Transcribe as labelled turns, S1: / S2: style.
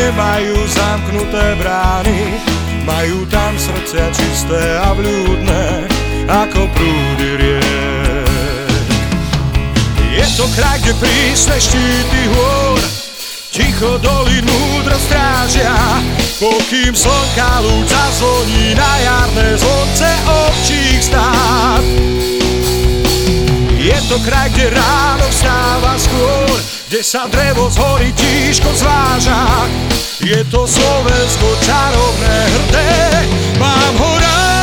S1: nemajú zamknuté brány, majú tam srdcia čisté a vľúdne, ako prúdy riek. Je to kraj, kde prísne štíty hôr ticho dolín múdro strážia, pokým slnka lúč zazvoní na jarné zvonce ovčích stád. Je to kraj, kde ráno vstáva skôr, kde sa drevo z hory tížko zváža. Je to Slovensko čarovné, hrdé, mám ho rád.